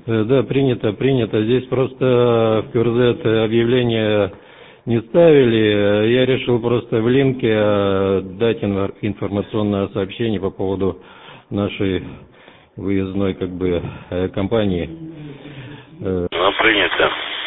Да, принято. Здесь просто в КРЗ объявление не ставили. Я решил просто в линке дать информационное сообщение по поводу нашей выездной компании. Принято.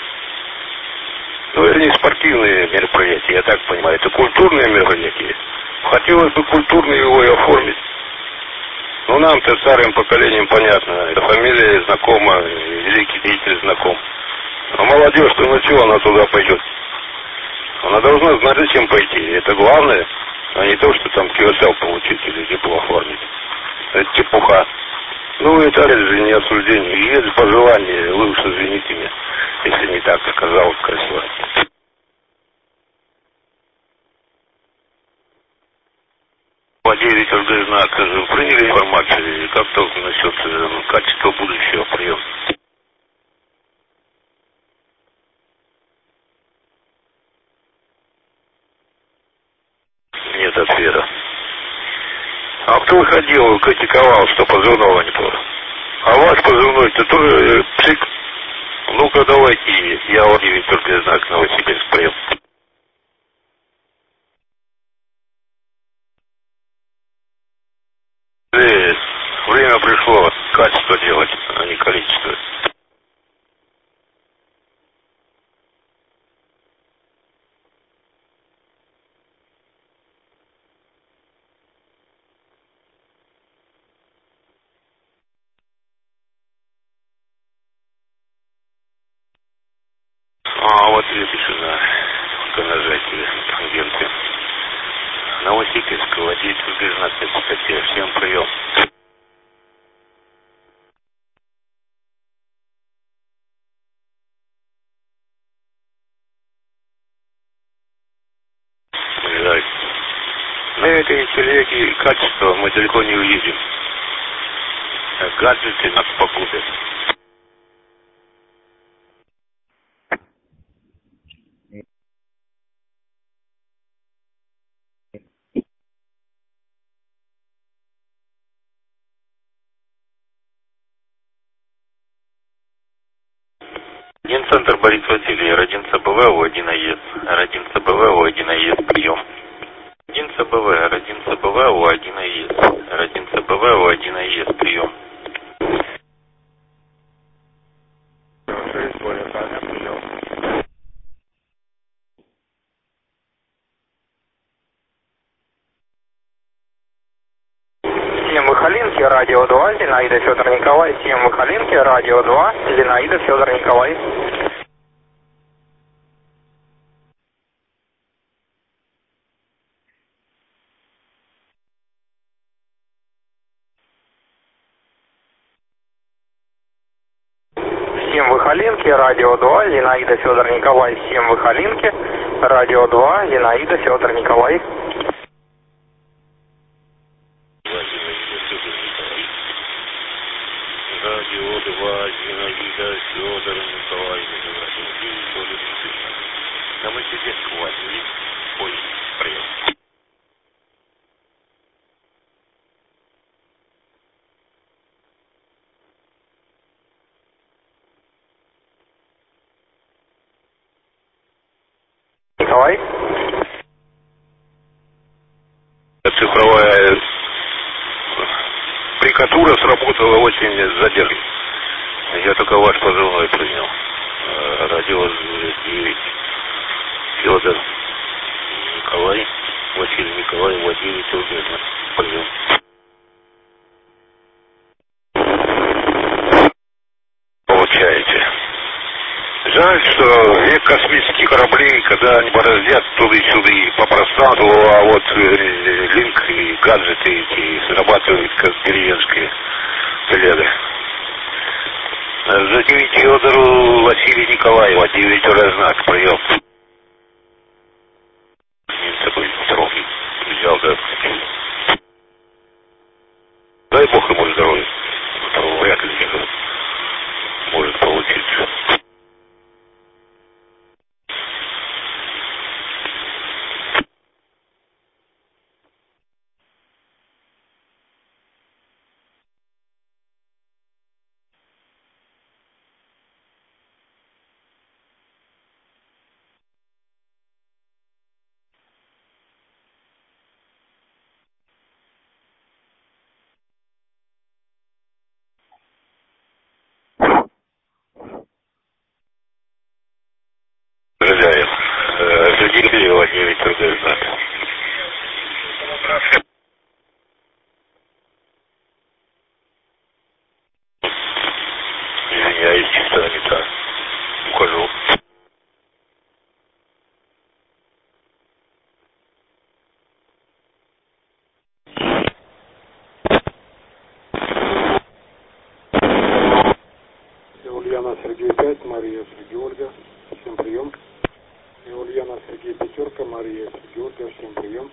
Это не спортивные мероприятия, я так понимаю. Это культурные мероприятия. Хотелось бы культурно его и оформить. Ну, нам-то старым поколением понятно. Это фамилия знакома, великий деятель знаком. А молодежь-то, ну чего она туда пойдет? Она должна знать, зачем пойти. Это главное, а не то, что там КСЛ получить или диплом оформить. Это чепуха. Ну, это же не осуждение. И это пожелание. Вы уж извините меня, если не так сказал красиво. Владелец РГ-знак приняли информацию, как только насчет качества будущего приема? Нет ответа. А кто выходил, критиковал, что позывного не то? А ваш позывной-то тоже псих? Ну-ка давайте, я Владимир РГ-знак, Новосибирск, прием. Время пришло качество делать, а не количество. А вот и тишина. Только нажатие агенты. Новосибирск, владелец РГ-знак, кстати, всем прием. Да. На этой телеге качество мы далеко не увидим. Гаджеты нас погубят. Генцентр Борис Васильевич, Родин ЦБВ, У1 АЕС. Родин ЦБВ, У1 АЕС, прием. Родин ЦБВ, Родин ЦБВ, У1 АЕС. Родин ЦБВ, У1 АЕС, прием. Всем Выхолинки, радио 2, Зинаида Федор Николай. Всем Выхолинки, радио 2, Зинаида Федор Николай. Всем Выхолинки, радио 2, Зинаида Федор Николай. Всем Выхолинки, радио 2, Зинаида Федор Николай. Радио 2, Зинаида Федор Николай. Новосибирск, Владимир, прием. Николай. Цифровая прикатура сработала очень задержно. Я только ваш позывной принял. Радио 9. Федор Николай, Василий Николай, Владимир Федорович. Прием. Получаете. Жаль, что век космических кораблей, когда они бороздят туда-сюда по пространству, а вот линк и гаджеты эти срабатывают как деревенские телега. За 9 Федору Василий Николаева, 9 знак, прием. Такой строгий. Взял, да. Дай Бог ему здоровья. Вряд ли может получиться. я, естественно, не так. Ухожу. Ульяна Сергей 5, Мария Сергей Ольга, всем прием. Ульяна Сергей 5, Мария Сергей Ольга, всем прием.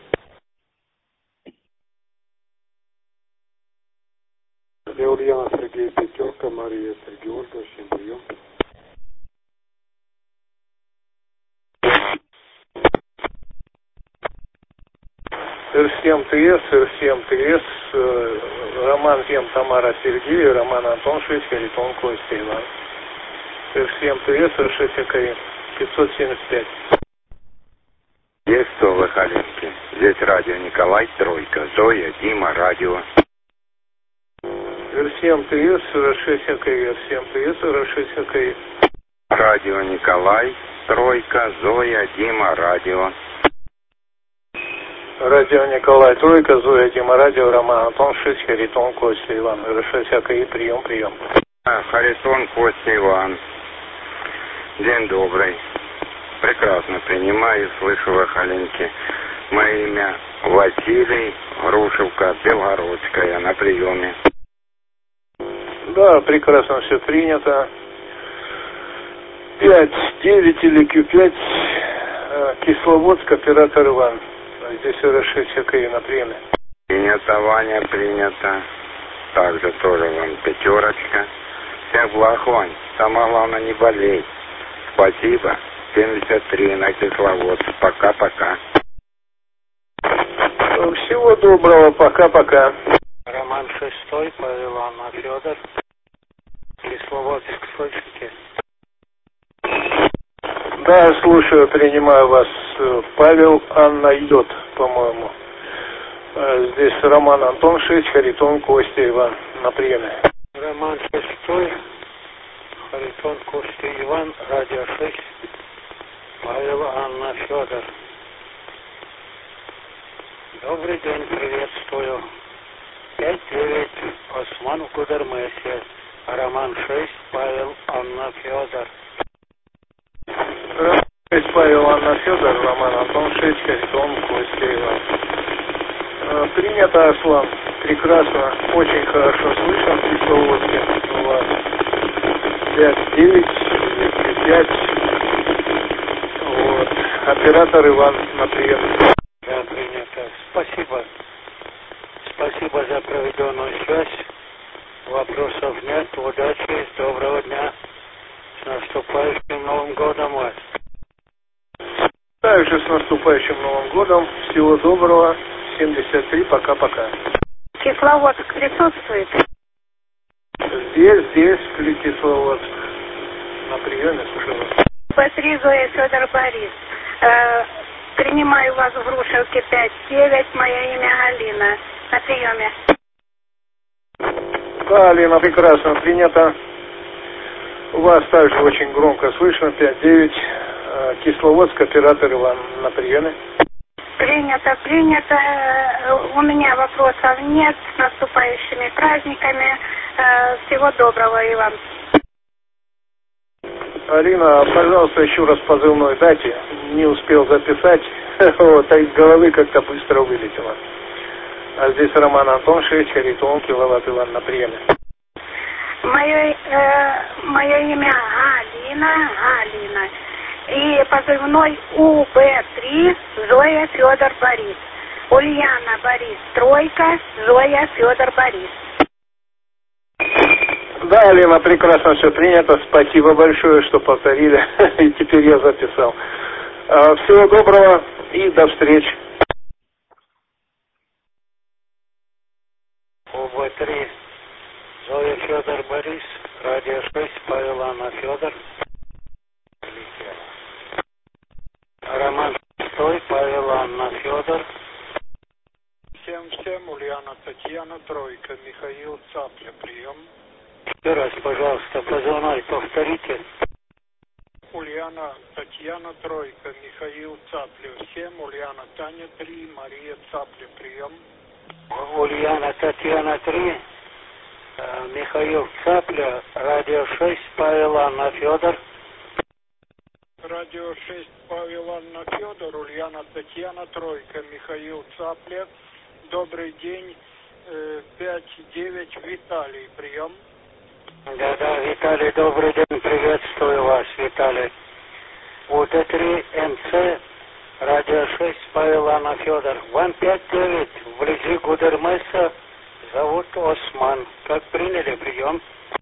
Ульяна Сергей 5, Мария Сергей Ольга, всем прием. Р7 ТС, Р7 ТС, Роман Тем, Тамара Сергей, Роман Антон 6, Харитон Костя Иван. Р7 ТС, Р6 АКИ, 575. Есть что в Халинке? Здесь радио Николай, Тройка, Зоя, Дима, радио. Р7 ТС, Р6 АКИ, Р7 ТС, Р6 АКИ. Радио Николай, Тройка, Зоя, Дима, радио. Радио Николай, Тройка, Зоя, Дима, радио, Роман Антон 6, Харитон Костя Иван. Р6 АКИ, прием, прием. Харитон Костя Иван. День добрый. Прекрасно принимаю, слышу в Халинке. Мое имя Василий, Грушевка, Белгородская, на приеме. Да, прекрасно все принято. 5-9 или Q5, Кисловодск, оператор Иван. Здесь Р6 АКИ на приеме. Принято, Ваня, принято. Также тоже вам 5. Всех благ, Вань. Самое главное, не болей. Спасибо. 73 на Кисловодск. Пока-пока. Всего доброго. Пока-пока. Роман 6, Павел Анна Федор. Кисловодск, слышите? Да, слушаю, принимаю вас. Павел Анна идет, по-моему. Здесь Роман Антон 6, Харитон Костя Иван на приеме. Роман 6, Харитон Костя Иван, радио 6, Павел Анна Федор. Добрый день, приветствую. 5-9, Осман Кудермесия, Роман 6, Павел Анна Федор. Роман 6, Павел Анна Федор, Роман Антон 6, Харитон Костя Иван. Принято, Аслан. Прекрасно, очень хорошо слышно в Кисловодске. У вас 5-9, 5. Вот. Оператор Иван на прием. Да, принято. Спасибо. Спасибо за проведенную связь. Вопросов нет. Удачи. Доброго дня. С наступающим Новым годом вас. Также с наступающим Новым годом. Всего доброго. 73. Пока-пока. Кисловодск присутствует? Здесь, Кисловодск. На приеме, слушаю вас. Б3 Зоя Федор Борис. Принимаю вас в Грушевке 5-9. Мое имя Алина. На приеме. Да, Алина, прекрасно принято. У вас также очень громко слышно. 5-9. Кисловодск, оператор Иван на приеме. Принято, принято. У меня вопросов нет. С наступающими праздниками. Всего доброго и вам. Алина, пожалуйста, еще раз позывной дайте. Не успел записать. Вот, а из головы как-то быстро вылетело. А здесь Роман Антон 6, Харитон, Киловатт Иван на приеме. Мое имя Алина. И позывной УБ3 Зоя Федор Борис. Ульяна Борис Тройка, Зоя Федор Борис. Да, Алина, прекрасно все принято. Спасибо большое, что повторили. И теперь я записал. Всего доброго и до встречи. УБ3 Зоя Федор Борис, радио 6, Павел Анна Федор. Роман 6, Павел Анна Федор. Всем, Ульяна Татьяна, Тройка, Михаил Цапля, прием. Еще раз, пожалуйста, позывной повторите. Ульяна Татьяна, Тройка, Михаил Цапля, всем, Ульяна Таня 3, Мария Цапля, прием. Ульяна Татьяна 3, Михаил Цапля, радио 6, Павел Анна Федор. Радио 6, Павел Анна Федор, Ульяна Татьяна, тройка, Михаил Цапля. Добрый день, 5-9, Виталий, прием. Да, Виталий, добрый день, приветствую вас, Виталий. УТ-3, МЦ, радио 6, Павел Анна Федор. Ван 5-9, вблизи Гудермеса, зовут Осман. Как приняли, прием?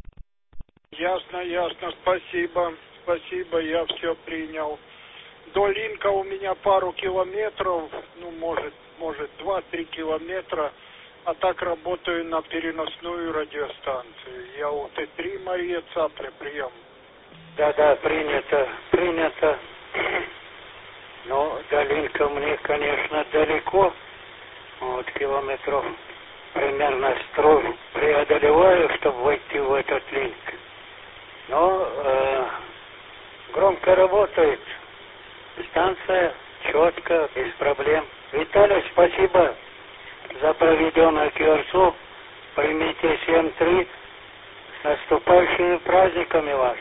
Ясно, спасибо, я все принял. До Линка у меня пару километров, может 2-3 километра, а так работаю на переносную радиостанцию. Я УТ-3, Мария Цапля, прием. Да, принято. Но до Линка мне, конечно, далеко. Вот километров примерно 100 преодолеваю, чтобы войти в этот Линк. Но громко работает. Станция четко, без проблем. Виталий, спасибо за проведенную курсу. Примите 7-3. С наступающими праздниками вас.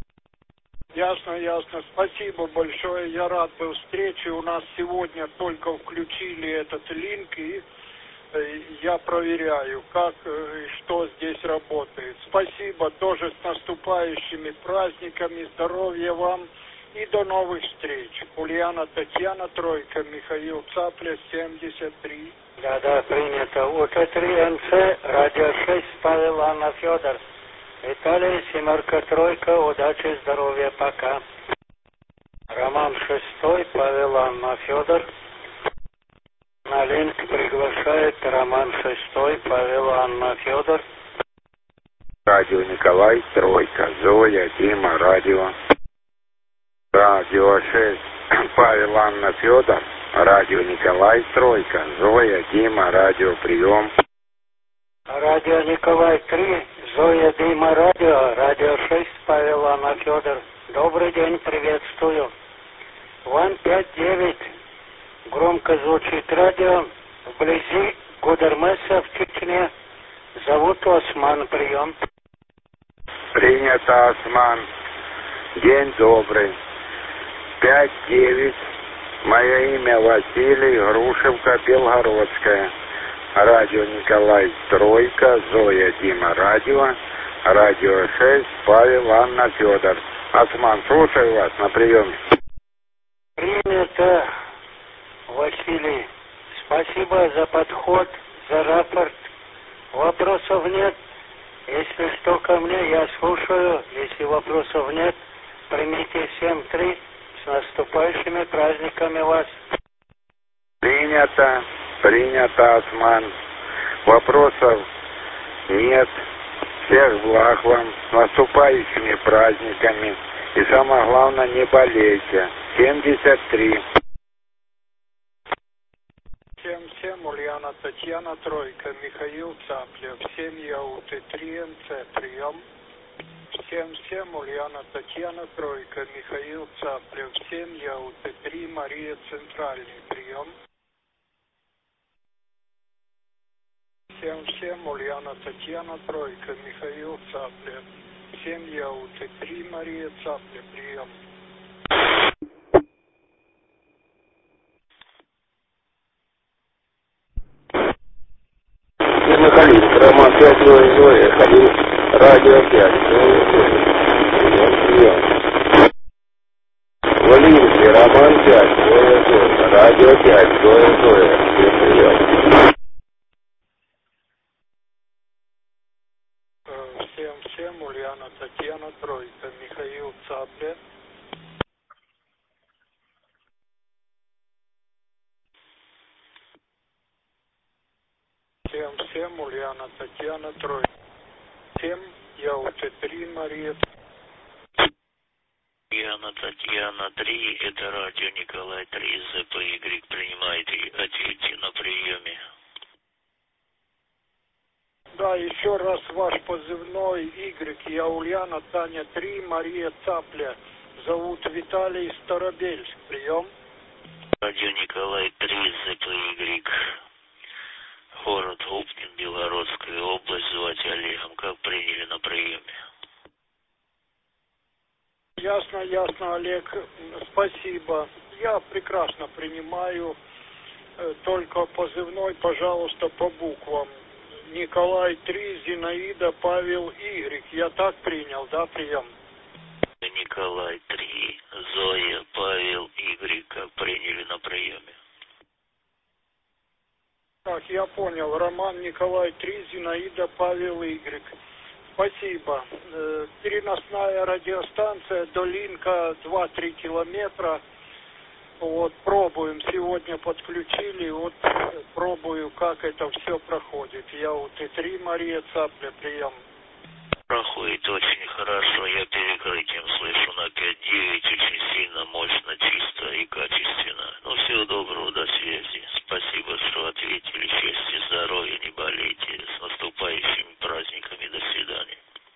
Ясно. Спасибо большое. Я рад был встрече. У нас сегодня только включили этот линк, и я проверяю, как и что здесь работает. Спасибо. Тоже с наступающими праздниками. Здоровья вам и до новых встреч. Ульяна Татьяна, тройка, Михаил Цапля, 73. Да, принято. УТ-3 МЦ, радио 6, Павел Анна Федор. Виталий, 7-3, удачи, здоровья, пока. Роман 6, Павел Анна Федор. На линк приглашает Роман 6, Павел Анна Федор. Радио Николай, тройка, Зоя, Дима, радио. Радио 6, Павел Анна Федор. Радио Николай, тройка, Зоя, Дима, радио, прием. Радио Николай 3, Зоя, Дима, радио 6, Павел Анна Федор. Добрый день, приветствую. Ван 5-9, громко звучит радио, вблизи Гудермеса в Чечне. Зовут Осман, прием. Принято, Осман. День добрый. 5-9. Мое имя Василий, Грушевка, Белгородская. Радио Николай, тройка, Зоя, Дима, радио. Радио 6, Павел Анна Федор. Осман, слушаю вас на приеме. Принято, Василий. Спасибо за подход, за рапорт. Вопросов нет. Если что ко мне, я слушаю. Если вопросов нет, примите 7-3. С наступающими праздниками вас. Принято, Осман. Вопросов нет. Всех благ вам, с наступающими праздниками. И самое главное, не болейте. 73. 7-7, Ульяна Татьяна, тройка, Михаил Цапля, семья УТ-3 МЦ, прием. 7-7, Ульяна Татьяна, тройка, Михаил Цапля, семья УТ-3, Мария, центральный, прием. 7-7, Ульяна Татьяна, тройка, Михаил Цапля, семья УТ-3, Мария, Цапля, прием. Халин, Роман 5, Зоя, Халин, радио 5, прием. Валинский, Роман 5, Зоя, радио 5, Зоя, прием. 7-7, Ульяна Татьяна, тройка, Михаил Цапля. Всем Ульяна Татьяна, тройка. 7, я УТ-3, Мария. Ульяна Татьяна 3, это радио Николай 3, ЗПY, принимайте, ответьте на приеме. Да, еще раз ваш позывной Y, я Ульяна Таня 3, Мария Цапля. Зовут Виталий, город Губкин, Белгородская область, звать Олегом. Как приняли на приеме? Ясно, Олег. Спасибо. Я прекрасно принимаю. Только позывной, пожалуйста, по буквам. Николай 3, Зинаида, Павел, Y. Я так принял, да, прием? Николай 3, Зоя, Павел, Y. Как приняли на приеме? Так, я понял. Роман, Николай 3, Зинаида, Павел, Y. Спасибо. Переносная радиостанция до Линка 2-3 километра. Вот, пробуем. Сегодня подключили. Вот, пробую, как это все проходит. Я у Т3, Мария Цапля, прием. Проходит очень хорошо. Я перекрытием слышу на 5-9. Очень сильно, мощно, чисто и качественно. Ну, всего доброго, до связи. Спасибо, что ответили. Счастья, здоровья, не болейте. С наступающими праздниками. До свидания.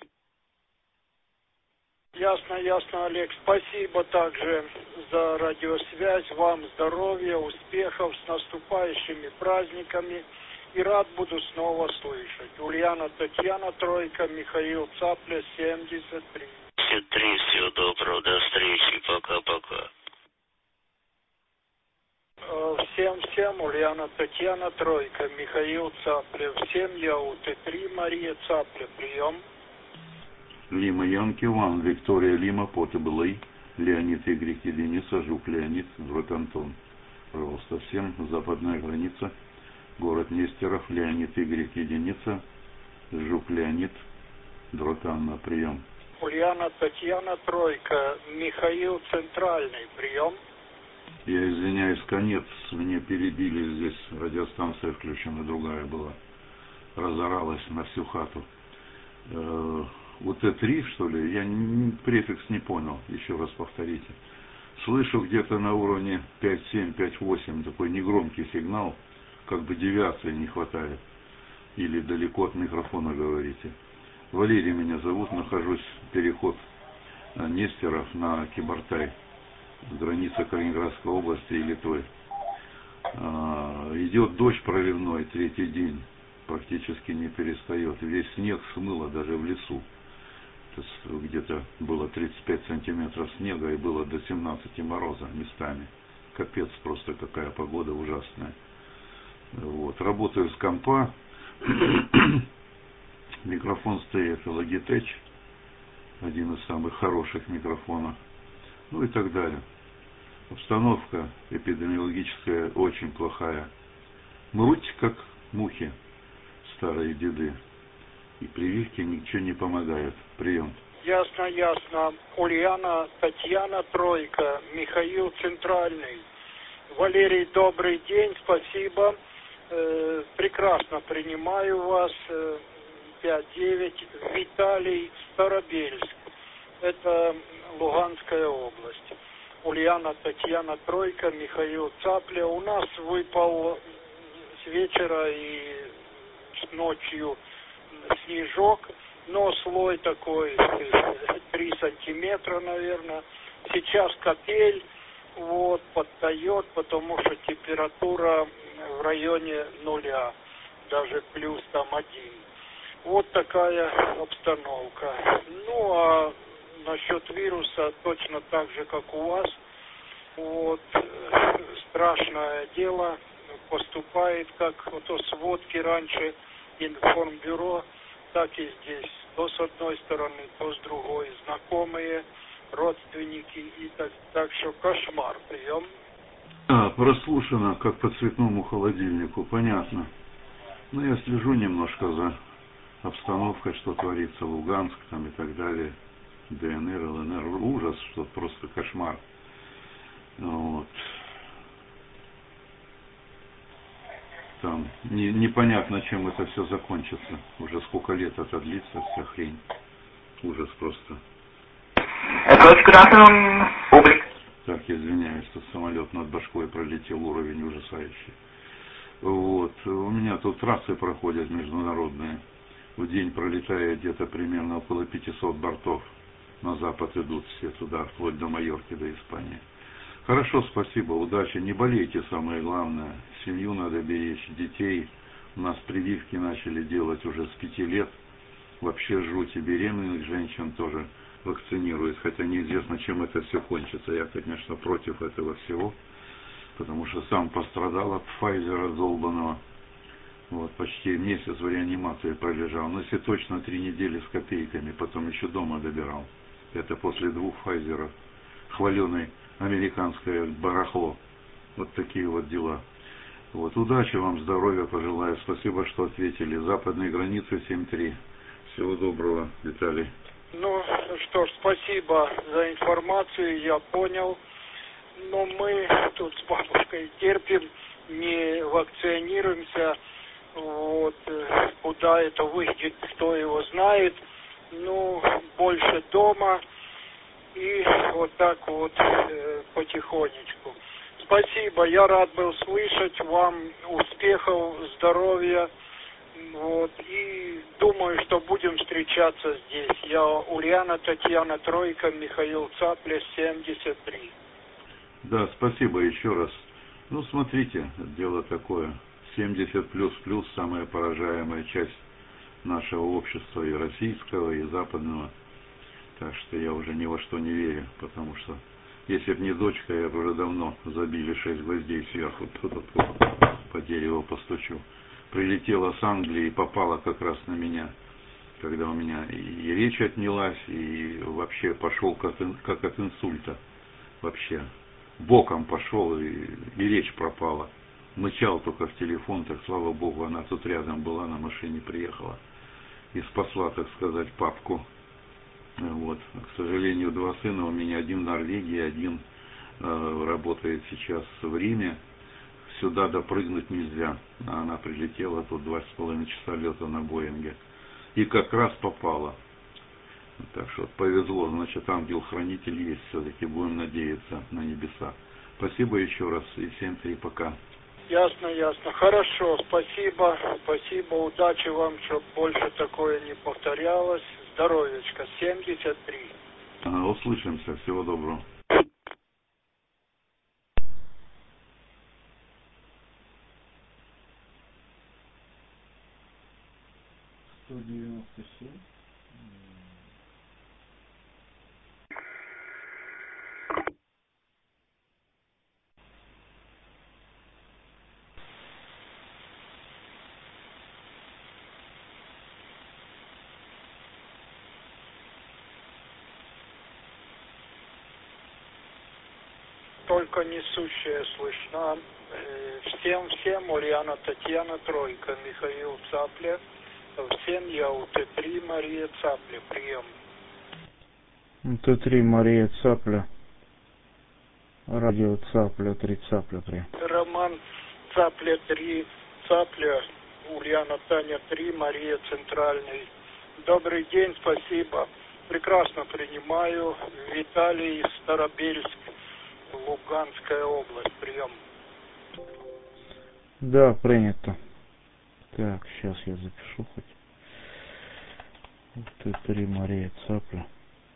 Ясно, Олег. Спасибо также за радиосвязь. Вам здоровья, успехов, с наступающими праздниками. И рад буду снова слышать. Ульяна Татьяна, Тройка, Михаил Цапля, 73. Все три, всего доброго, до встречи, пока-пока. Всем, Ульяна Татьяна, Тройка, Михаил Цапля. Всем я у Т3, Мария Цапля, прием. Лима Янки Ван, Виктория Лима, Потебелей, Леонид Y, Единица, Жук Леонид, Дрот Антон. Пожалуйста, всем, западная граница, город Нестеров, Леонид Y, Единица, Жук Леонид, Дрот Анна, прием. Ульяна Татьяна, Тройка, Михаил Центральный, прием. Я извиняюсь, конец, мне перебили, здесь радиостанция включена, другая была, разоралась на всю хату. Вот Т3, что ли, я префикс не понял, еще раз повторите. Слышу где-то на уровне 5.7, 5.8 такой негромкий сигнал, как бы девиации не хватает. Или далеко от микрофона говорите. Валерий меня зовут, нахожусь переход Нестеров на Кибартай, граница Калининградской области и Литвы. Идет дождь проливной, третий день, практически не перестает. Весь снег смыло даже в лесу. Где-то было 35 сантиметров снега и было до 17 мороза местами. Капец, просто какая погода ужасная. Вот. Работаю с компа. Микрофон стоит Logitech, один из самых хороших микрофонов. Ну и так далее. Обстановка эпидемиологическая очень плохая. Мруть как мухи, старые деды. И прививки ничего не помогают. Прием. Ясно. Ульяна Татьяна, Тройка, Михаил Центральный. Валерий, добрый день, спасибо. Прекрасно принимаю вас. 5-9. Виталий, Старобельск. Это Луганская область. Ульяна Татьяна, Тройка, Михаил Цапля. У нас выпал с вечера и ночью снежок, но слой такой 3 сантиметра, наверное. Сейчас капель, вот, поддает, потому что температура в районе 0, даже плюс там 1. Вот такая обстановка. Ну, а насчет вируса точно так же, как у вас. Вот, страшное дело поступает, как то сводки раньше информбюро, так и здесь. То с одной стороны, то с другой. Знакомые, родственники и так что кошмар. Прием. Прослушано, как по цветному холодильнику, понятно. Но я слежу немножко за обстановкой, что творится в Луганск там и так далее. ДНР, ЛНР. Ужас, что просто кошмар. Вот. Там непонятно, чем это все закончится. Уже сколько лет это длится, вся хрень. Ужас просто. Так, извиняюсь, что самолет над башкой пролетел, уровень ужасающий. Вот. У меня тут трассы проходят международные. В день пролетает где-то примерно около 500 бортов. На запад идут все туда, вплоть до Майорки, до Испании. Хорошо, спасибо, удачи. Не болейте, самое главное. Семью надо беречь, детей, У нас прививки начали делать уже с 5 лет. Вообще жуть, и беременных женщин тоже вакцинируют, хотя неизвестно, чем это все кончится. Я, конечно, против этого всего, потому что сам пострадал от Pfizer долбаного. Вот, почти месяц в реанимации пролежал. Но если точно 3 недели с копейками, потом еще дома добирал. Это после 2 Pfizer'ов. Хваленое американское барахло. Вот такие вот дела. Вот, удачи вам, здоровья пожелаю. Спасибо, что ответили. Западные границы 7-3. Всего доброго, Виталий. Ну что ж, спасибо за информацию, я понял. Но мы тут с бабушкой терпим, не вакцинируемся. Вот, куда это выйдет, кто его знает. Ну, больше дома и вот так вот потихонечку. Спасибо, я рад был слышать, вам успехов, здоровья. Вот, и думаю, что будем встречаться здесь. Я Ульяна, Татьяна, Тройка, Михаил Цапля, 73. Да, спасибо еще раз. Ну, смотрите, дело такое. 70++, самая поражаемая часть нашего общества, и российского, и западного. Так что я уже ни во что не верю, потому что если б не дочка, я бы уже давно забили 6 гвоздей сверху, по дереву постучу. Прилетела с Англии и попала как раз на меня, когда у меня и речь отнялась, и вообще пошел как от инсульта. Вообще боком пошел, и речь пропала. Мычал только в телефон, так слава богу, она тут рядом была, на машине приехала и спасла, так сказать, папку. Вот. К сожалению, 2 сына у меня, один в Норвегии, один работает сейчас в Риме. Сюда допрыгнуть нельзя. А она прилетела, тут 2,5 часа лета на Боинге. И как раз попала. Так что повезло, значит, ангел-хранитель есть все-таки, будем надеяться на небеса. Спасибо еще раз, и 7-3, пока. Ясно, ясно. Хорошо, спасибо, удачи вам, чтобы больше такое не повторялось. Здоровечка, 73. Услышимся, всего доброго. 197. Только несущая слышна. Всем, Ульяна, Татьяна, Тройка, Михаил Цапля. Всем я у Т3, Мария Цапля, прием. Т3, Мария Цапля. Радио Цапля, 3 Цапля, прием. Роман Цапля, 3 Цапля, Ульяна, Таня, 3, Мария Центральный. Добрый день, спасибо. Прекрасно принимаю. Виталий, Старобельск, Луганская область, прием. Да, принято. Так, сейчас я запишу хоть. Т3, Мария Цапля.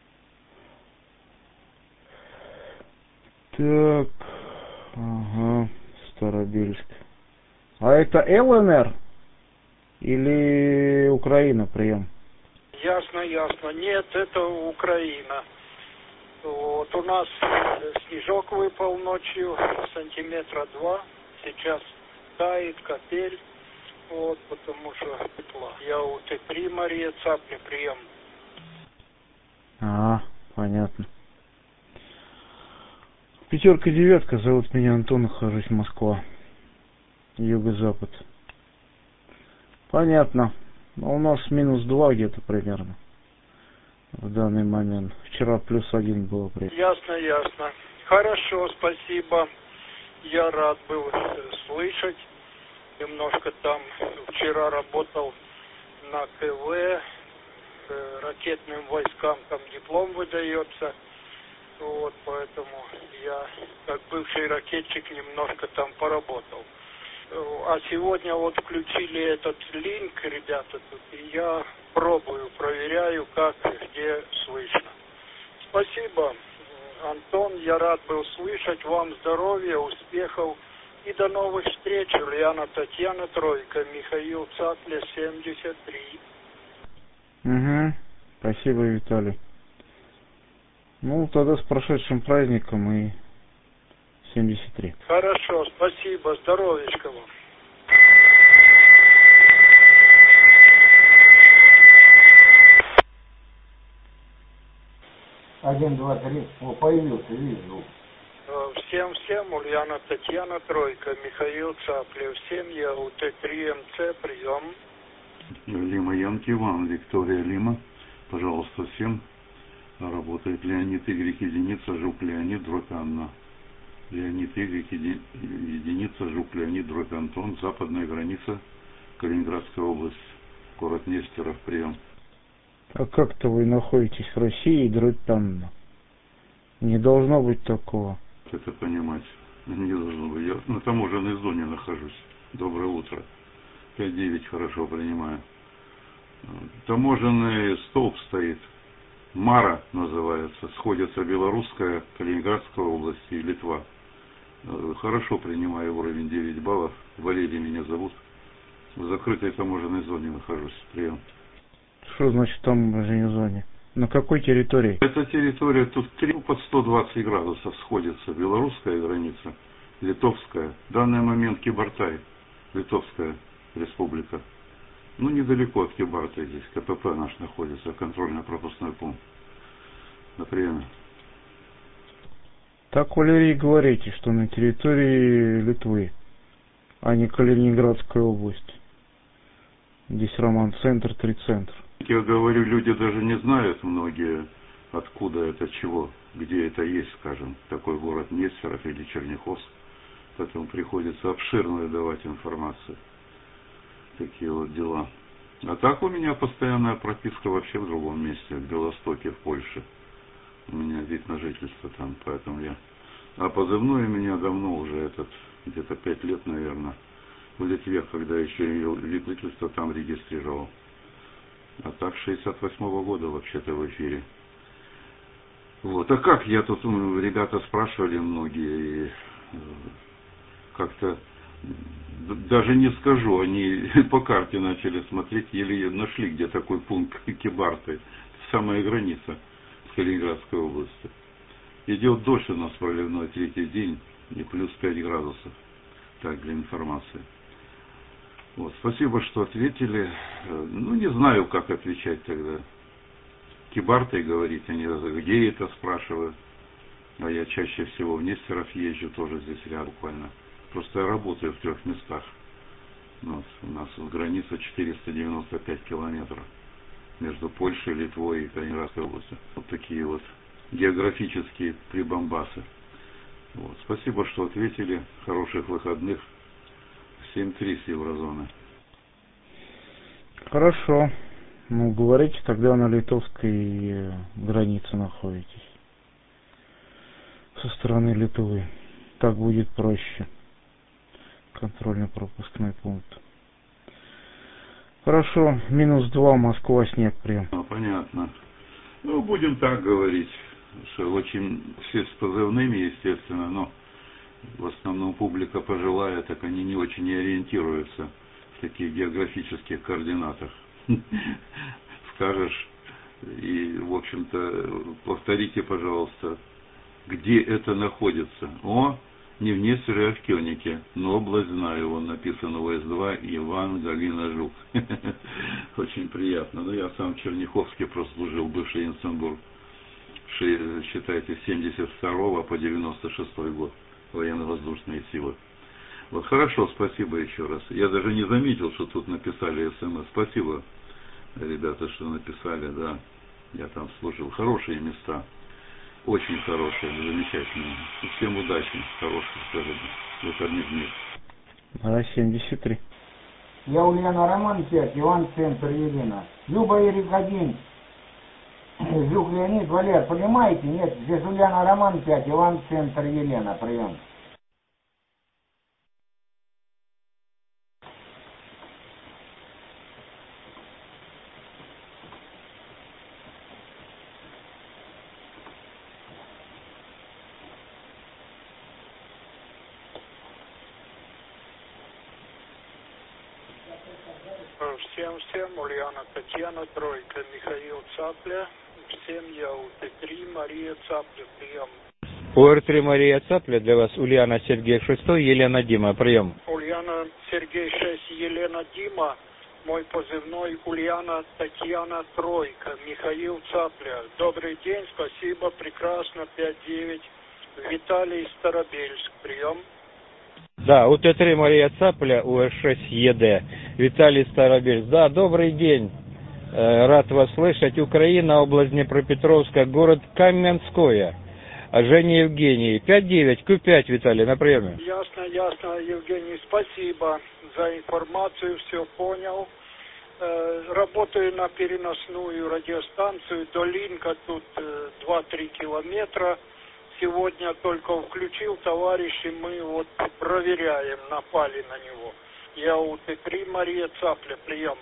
Так, ага, Старобельск. А это ЛНР или Украина, прием? Ясно, ясно. Нет, это Украина. Вот у нас снежок выпал ночью, сантиметра 2. Сейчас тает, капель. Вот, потому что тепло. Я у Т3, Мария Цапля, прием. Понятно. 5-9, зовут меня Антон, нахожусь Москва. Юго-запад. Понятно. У нас -2 где-то примерно. В данный момент. Вчера +1 было примерно. Ясно, ясно. Хорошо, спасибо. Я рад был слышать. Немножко там вчера работал на КВ, ракетным войскам там диплом выдается. Вот, поэтому я, как бывший ракетчик, немножко там поработал. А сегодня вот включили этот линк, ребята, тут, и я пробую, проверяю, как и где слышно. Спасибо, Антон, я рад был слышать. Вам здоровья, успехов И до новых встреч. Ульяна Татьяна, тройка. Михаил Цапля, 73. Угу. Спасибо, Виталий. Ну, тогда с прошедшим праздником и 73. Хорошо, спасибо. Здоровечка вам. 1, 2, 3. О, появился, вижу. Всем, Ульяна Татьяна, тройка. Михаил Цаплев, 7, я УТ-3МЦ, прием. Лима Янки Иван, Виктория Лима. Пожалуйста, всем. Работает Леонид Y, единица, Жук Леонид, дробь Анна. Леонид Y, единица, Жук Леонид, дробь Антон. Западная граница, Калининградская область. Город Нестеров, прием. А как-то вы находитесь в России, дробь Анна? Не должно быть такого. Это понимать не должно быть. Я на таможенной зоне нахожусь. Доброе утро. 5-9 хорошо принимаю. Таможенный столб стоит. Мара называется. Сходится Белорусская, Калининградская область и Литва. Хорошо принимаю уровень 9 баллов. Валерий меня зовут. В закрытой таможенной зоне нахожусь. Прием. Что значит таможенной зоне? На какой территории? Эта территория тут под 120 градусов сходится. Белорусская граница, Литовская. В данный момент Кибартай, Литовская республика. Ну, недалеко от Кибарты здесь. КПП наш находится, контрольно-пропускной пункт. На приеме. Так, Валерий, говорите, что на территории Литвы, а не Калининградская область. Здесь Роман-центр, 3 центра. Я говорю, люди даже не знают многие, откуда это, чего, где это есть, скажем, такой город Нестеров или Черняховск. Поэтому приходится обширную давать информацию. Такие вот дела. А так у меня постоянная прописка вообще в другом месте, в Белостоке, в Польше. У меня вид на жительство там, поэтому я... А позывной у меня давно уже где-то 5 лет, наверное, в Литве, когда еще вид жительства там регистрировал. А так 68-го года вообще-то в эфире. Вот. А как я тут, ребята спрашивали многие, и как-то даже не скажу, они по карте начали смотреть, еле нашли, где такой пункт Кибарты, самая граница с Калининградской областью. Идет дождь у нас проливной 3-й день и плюс 5 градусов. Так, для информации. Вот, спасибо, что ответили. Ну, не знаю, как отвечать тогда. Кибартой говорить, они где это спрашивают. А я чаще всего в Нестеров езжу, тоже здесь рядом буквально. Просто я работаю в 3 местах. Вот, у нас граница 495 километров между Польшей, Литвой и Калининградской областью. Вот такие вот географические прибамбасы. Вот, спасибо, что ответили. Хороших выходных. 7-3 с еврозоны. Хорошо. Ну, говорите, тогда на литовской границе находитесь. Со стороны Литвы. Так будет проще. Контрольно-пропускной пункт. Хорошо. -2, Москва, снег прям. Понятно. Ну, будем так говорить. Что очень все с позывными, естественно, но в основном публика пожилая, так они не очень и ориентируются в таких географических координатах. Скажешь, и, в общем-то, повторите, пожалуйста, где это находится. Не в Нестере, а в Кёнике. Но область знаю, вон написано УС-2, Иван, Галина, Жук. Очень приятно. Но я сам в Черняховске прослужил, бывший Инстенбург. Считайте, с 72 по 96 год. Военно-воздушные силы. Вот хорошо, спасибо еще раз. Я даже не заметил, что тут написали СМС. Спасибо, ребята, что написали, да. Я там служил. Хорошие места. Очень хорошие, замечательные. И всем удачи, хороших, скажем, выходных дней. 73. Я Ульяна Роман 5, Иван Центр, Елена. Люба Ирик 1. Жук Леонид, Валер, понимаете? Нет, здесь Ульяна Роман 5, Иван Центр, Елена, прием. всем. Ульяна, Татьяна, Тройка, Михаил Цапля. Семья УТ-3, Мария Цапля, прием. УР-3 Мария Цапля, для вас Ульяна, Сергей 6, Елена, Дима, прием. Ульяна, Сергей 6, Елена, Дима. Мой позывной Ульяна, Татьяна, Тройка, Михаил Цапля. Добрый день, спасибо, прекрасно, 5-9. Виталий, Старобельск, прием. Да, УТ-3 Мария Цапля, УР-6 ЕД, Виталий Старобельск. Да, добрый день, рад вас слышать. Украина, область Днепропетровская, город Каменское. Женя Евгений, 5-9, Q5, Виталий, на приеме. Ясно, Евгений, спасибо за информацию, все понял. Работаю на переносную радиостанцию, до Линка тут 2-3 километра. Сегодня только включил, товарищи, мы вот проверяем, напали на него. Я УТ-3 Мария Цапля, прием.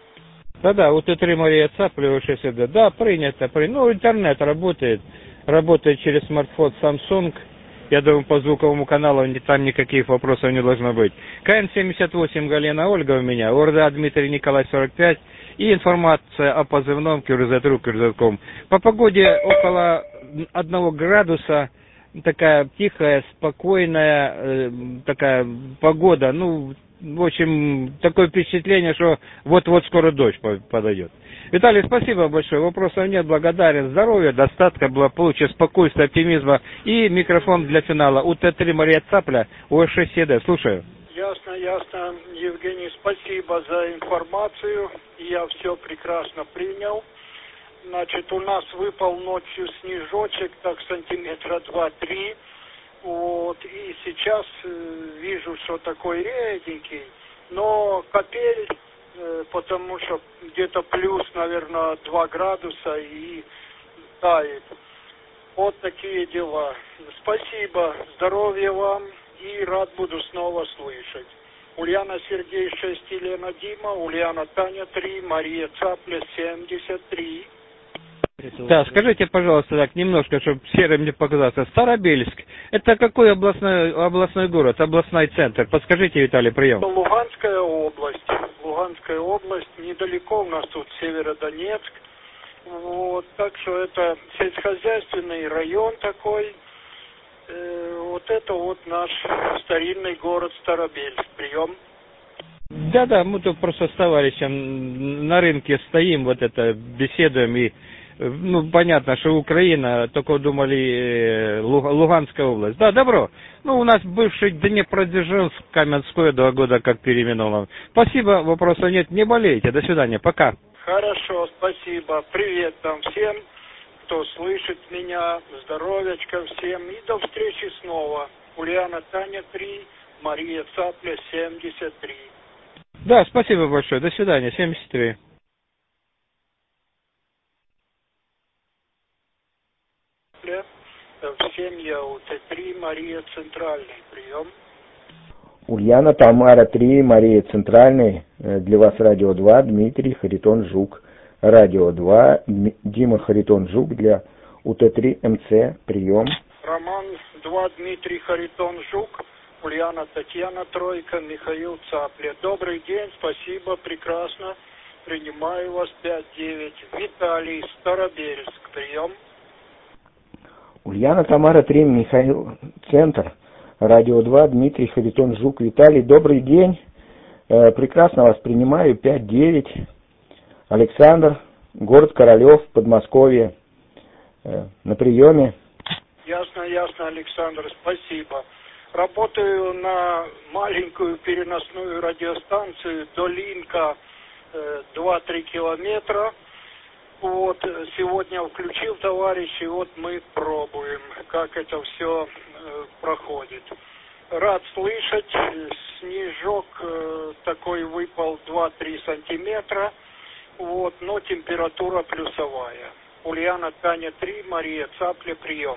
Да, УТ-3 Мария Цапля, УР-6 да, принято. Ну, интернет работает через смартфон Samsung. Я думаю, по звуковому каналу там никаких вопросов не должно быть. КН-78 Галина Ольга у меня, ОРДА Дмитрий Николай 45 и информация о позывном КРЗ-ТРУ КРЗ-КОМ. По погоде около 1 градуса, такая тихая, спокойная такая погода. Ну, в общем, такое впечатление, что вот-вот скоро дождь подойдет. Виталий, спасибо большое. Вопросов нет, благодарен. Здоровья, достатка, благополучия, спокойствия, оптимизма. И микрофон для финала. УТ-3 Мария Цапля, УР-6 ЕД. Слушаю. Ясно. Евгений, спасибо за информацию. Я все прекрасно принял. Значит, у нас выпал ночью снежочек, так сантиметра 2-3. Вот, и сейчас вижу, что такой реденький, но капель, потому что где-то плюс, наверное, 2 градуса и тает. Вот такие дела. Спасибо, здоровья вам и рад буду снова слышать. Ульяна, Сергей 6, Елена, Дима, Ульяна, Таня 3, Мария Цапля 73. Да, скажите, пожалуйста, так немножко, чтобы серым не показаться. Старобельск, это какой областной город, областной центр? Подскажите, Виталий, прием. Луганская область, недалеко у нас тут Северодонецк. Вот, так что это сельскохозяйственный район такой. Вот это вот наш старинный город Старобельск. Прием. Да, мы тут просто с товарищем на рынке стоим, вот это беседуем и ну, понятно, что Украина, только думали Луганская область. Да, добро. Ну, у нас бывший Днепродзержинск, Каменское 2 года как переименован. Спасибо, вопросов нет, не болейте. До свидания, пока. Хорошо, спасибо. Привет там всем, кто слышит меня. Здоровечка всем. И до встречи снова. Ульяна, Таня 3, Мария Цапля 73. Да, спасибо большое. До свидания, 73. Семья УТ-3, Мария Центральный, прием. Ульяна, Тамара 3, Мария Центральный, для вас Радио 2, Дмитрий, Харитон, Жук. Радио 2, Дима, Харитон, Жук, для УТ-3, МЦ, прием. Роман 2, Дмитрий, Харитон, Жук. Ульяна, Татьяна, Тройка, Михаил Цапля. Добрый день, спасибо, прекрасно. Принимаю вас 5-9. Виталий, Старобельск, прием. Ульяна, Тамара 3, Михаил, Центр. Радио 2, Дмитрий, Харитон, Жук, Виталий. Добрый день. Прекрасно вас принимаю. 5-9. Александр, город Королев, Подмосковье. На приеме. Ясно, Александр, спасибо. Работаю на маленькую переносную радиостанцию до Линка 2-3 километра. Вот, сегодня включил товарищи, вот мы пробуем, как это все проходит. Рад слышать, снежок такой выпал 2-3 сантиметра, вот, но температура плюсовая. Ульяна, Таня 3, Мария Цапля, прием.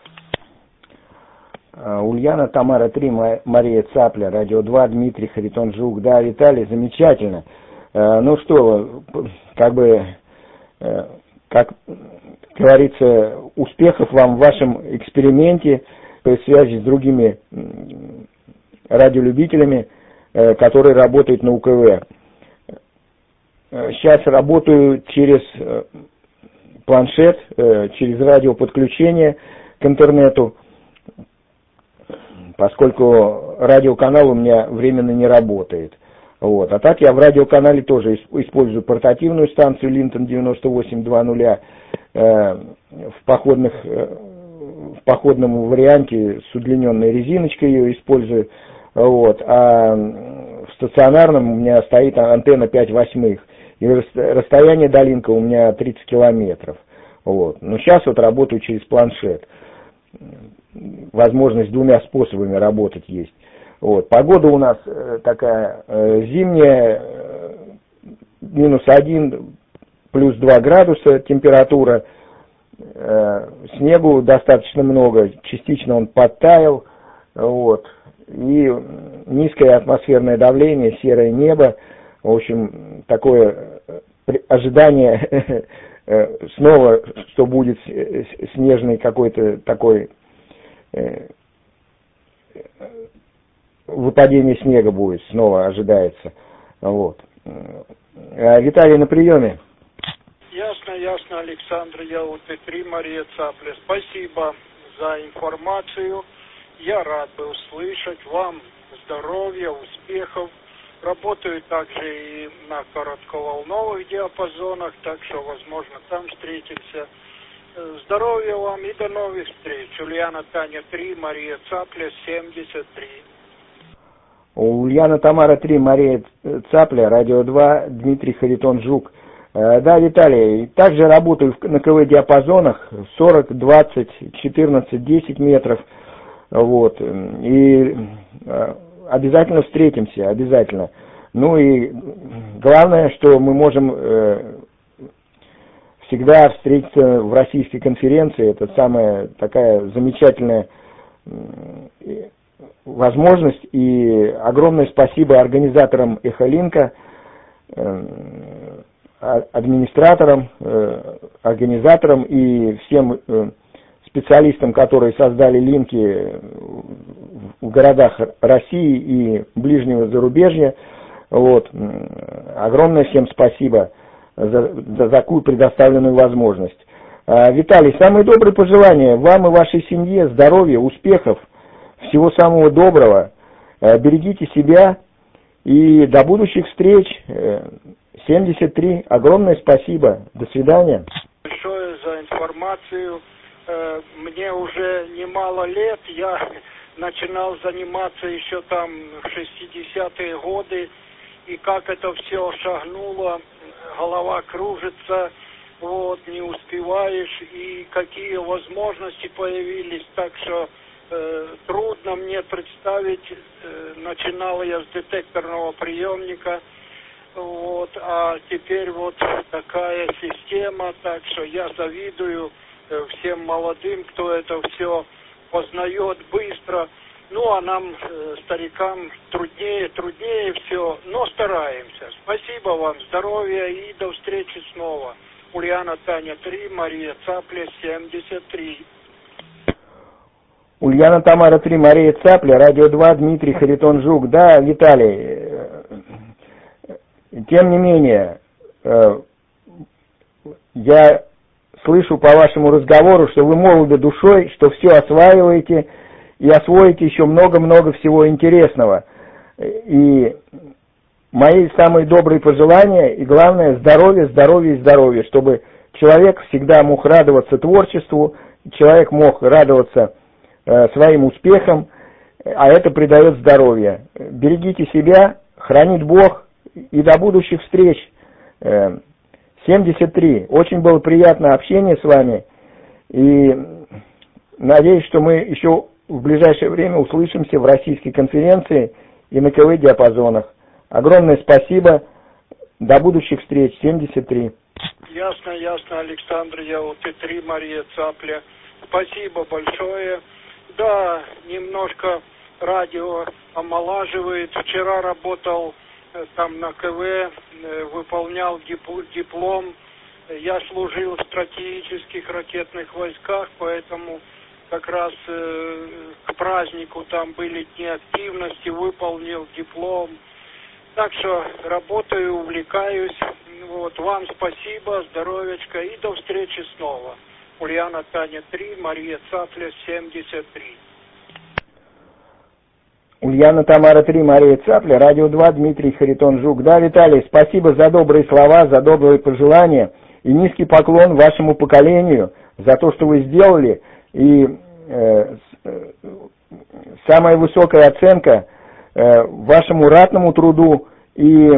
Ульяна, Тамара 3, Мария Цапля, Радио 2, Дмитрий, Харитон, Жук. Да, Виталий, замечательно. Ну что, как говорится, успехов вам в вашем эксперименте по связи с другими радиолюбителями, которые работают на УКВ. сейчас работаю через планшет, через радиоподключение к интернету, поскольку радиоканал у меня временно не работает. Вот. А так я в радиоканале тоже использую портативную станцию Линтон 9820 в походном варианте с удлиненной резиночкой ее использую. Вот. А в стационарном у меня стоит антенна 5/8. И расстояние до линка у меня 30 километров. Вот. Но сейчас вот работаю через планшет. Возможность двумя способами работать есть. Вот. Погода у нас такая зимняя, -1, +2 градуса температура. Снегу достаточно много, частично он подтаял. Вот. И низкое атмосферное давление, серое небо. В общем, такое ожидание снова, что будет снежный какой-то такой выпадение снега будет, снова ожидается. Вот. Виталий на приеме. Ясно, Александр, я УТ-3, Мария Цапля. Спасибо за информацию. Я рад был услышать. Вам здоровья, успехов. Работаю также и на коротковолновых диапазонах, так что, возможно, там встретимся. Здоровья вам и до новых встреч. Ульяна Таня 3, Мария Цапля 73. Ульяна Тамара 3, Мария Цапля, Радио 2, Дмитрий Харитон Жук. Да, Виталий, также работаю на КВ-диапазонах 40, 20, 14, 10 метров. Вот. И обязательно встретимся, обязательно. Ну и главное, что мы можем всегда встретиться в российской конференции. Это самая такая замечательная возможность. И огромное спасибо организаторам Эхолинка, администраторам, организаторам и всем специалистам, которые создали линки в городах России и ближнего зарубежья. Вот. Огромное всем спасибо за такую предоставленную возможность. Виталий, самые добрые пожелания вам и вашей семье, здоровья, успехов, всего самого доброго. Берегите себя и до будущих встреч. 73. Огромное спасибо. До свидания. Большое за информацию. Мне уже немало лет. Я начинал заниматься еще там в 60-е годы. И как это все шагнуло, голова кружится, вот, не успеваешь. И какие возможности появились. Так что трудно мне представить. Начинал я с детекторного приемника. Вот, а теперь вот такая система, так что я завидую всем молодым, кто это все познает быстро. Ну, а нам, старикам, труднее все, но стараемся. Спасибо вам, здоровья и до встречи снова. Ульяна Таня 3, Мария Цапля 73. Ульяна Тамара 3, Мария Цапля, Радио 2, Дмитрий Харитон Жук. Да, Виталий, тем не менее, я слышу по вашему разговору, что вы молоды душой, что все осваиваете и освоите еще много-много всего интересного. И мои самые добрые пожелания, и главное, здоровье, здоровье и здоровье, чтобы человек всегда мог радоваться творчеству, человек мог радоваться своим успехам, а это придает здоровье. Берегите себя, хранит Бог, и до будущих встреч. 73. Очень было приятно общение с вами. И надеюсь, что мы еще в ближайшее время услышимся в российской конференции и на КВ-диапазонах. Огромное спасибо. До будущих встреч. 73. Ясно, Александр. Я УТ-3, Мария Цапля. Спасибо большое. Да, немножко радио омолаживает. Вчера работал там на КВ, выполнял диплом. Я служил в стратегических ракетных войсках, поэтому как раз к празднику там были дни активности, выполнил диплом. Так что работаю, увлекаюсь. Вот, вам спасибо, здоровечка и до встречи снова. Ульяна Таня 3, Мария Цапля 73. Ульяна Тамара 3, Мария Цапля, Радио 2, Дмитрий Харитон Жук. Да, Виталий, спасибо за добрые слова, за добрые пожелания. И низкий поклон вашему поколению за то, что вы сделали. И самая высокая оценка вашему ратному труду. И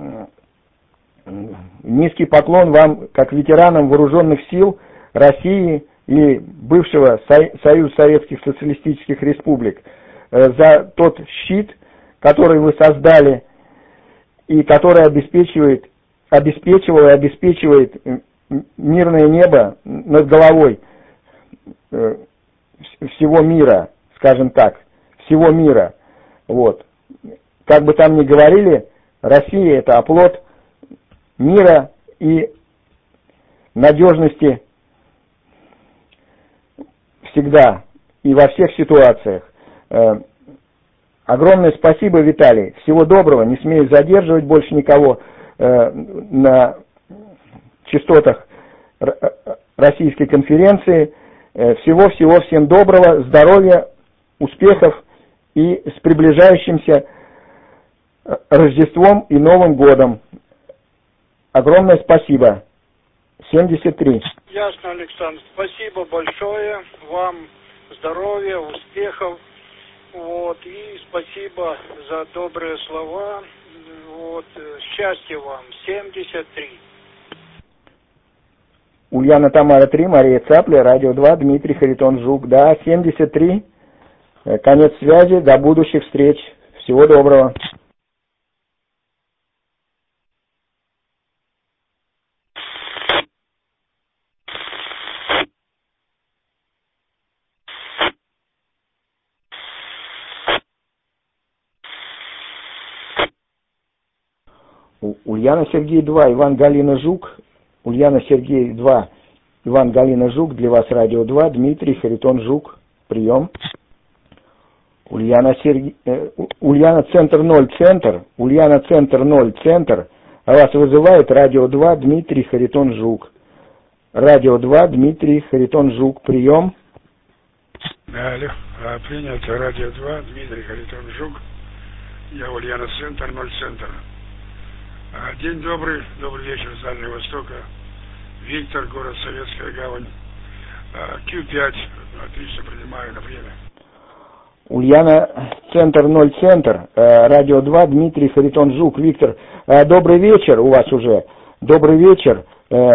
низкий поклон вам, как ветеранам вооруженных сил России и бывшего Союза Советских Социалистических Республик, за тот щит, который вы создали и который обеспечивал и обеспечивает мирное небо над головой всего мира, скажем так, всего мира. Вот. Как бы там ни говорили, Россия — это оплот мира и надежности всегда и во всех ситуациях. Огромное спасибо, Виталий. Всего доброго. Не смею задерживать больше никого на частотах Российской конференции. Всего-всего всем доброго, здоровья, успехов и с приближающимся Рождеством и Новым годом. Огромное спасибо. 73. Ясно, Александр. Спасибо большое. Вам здоровья, успехов. Вот, и спасибо за добрые слова. Вот, счастья вам. 73. Ульяна Тамара 3, Мария Цапля, Радио 2, Дмитрий Харитон Жук. Да, 73. Конец связи. До будущих встреч. Всего доброго. Ульяна Сергей 2, Иван Галина Жук. Ульяна Сергей 2, Иван Галина Жук. Для вас Радио 2, Дмитрий Харитон Жук. Прием. Ульяна Центр 0, Центр. Ульяна Центр 0, Центр. А вас вызывает Радио 2, Дмитрий Харитон Жук. Радио 2, Дмитрий Харитон Жук. Прием. Алло, принято. Радио 2, Дмитрий Харитон Жук. Я Ульяна Центр 0, Центр. День добрый вечер с Дальнего Востока. Виктор, город Советская Гавань. Q5, отлично принимаю на время. Ульяна Центр 0, Центр. Радио 2, Дмитрий Харитон Жук. Виктор, добрый вечер у вас уже. Добрый вечер.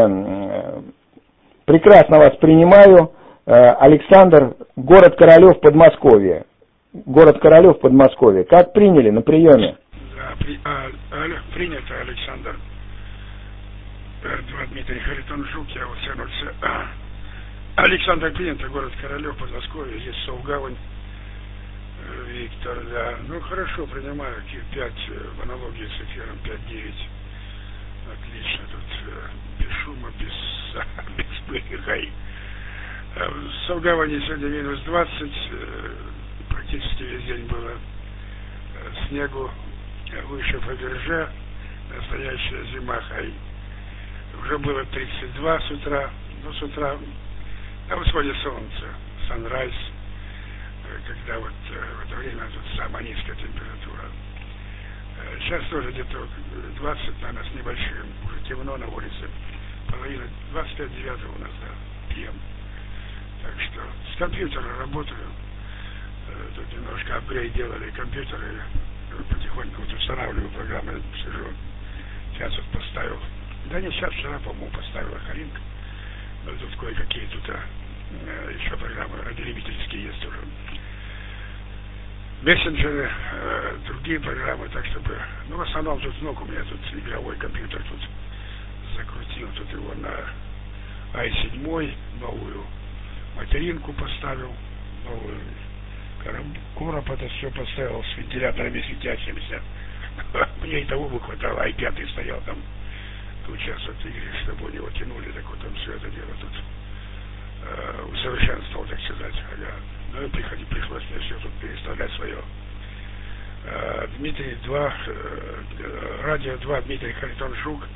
Прекрасно вас принимаю. Александр, город Королев, Подмосковье. Город Королев, Подмосковье. Как приняли на приеме? Принято, Александр. 2, Дмитрий Харитон Жук, я вот Центр. Александр, принято, город Королев, Подмосковье, есть Совгавань. Виктор, да. Ну, хорошо, принимаю. Q5 в аналогии с эфиром 5.9. Отлично, тут без шума, без пыхай. В Совгавани сегодня минус 20. Практически весь день было снегу. Выше Фаберже, настоящая зима, хай. Уже было 32 с утра, но с утра на восходе солнца, санрайз, когда вот в это время тут самая низкая температура. Сейчас тоже где-то 20, наверное, с небольшим, уже темно на улице, половина, 25-9 у нас, да, ПМ. Так что с компьютера работаю, тут немножко апгрейд делали компьютеры, потихоньку вот устанавливаю программы, сижу, сейчас вот поставил, да не сейчас, вчера, по-моему, поставил Харинг, но тут кое-какие тут еще программы радиолюбительские есть уже, мессенджеры, другие программы, так чтобы, ну в основном тут много, у меня тут игровой компьютер тут закрутил, тут его на i7, новую материнку поставил, новую короб это все поставил с вентиляторами светящимися. Мне и того бы хватало, i5 стоял там. Тут сейчас вот игры, чтобы у него тянули, так вот там все это дело тут усовершенствовал, так сказать. Ну и пришлось мне все тут переставлять свое. Дмитрий 2, Радио 2, Дмитрий Харитон Жук.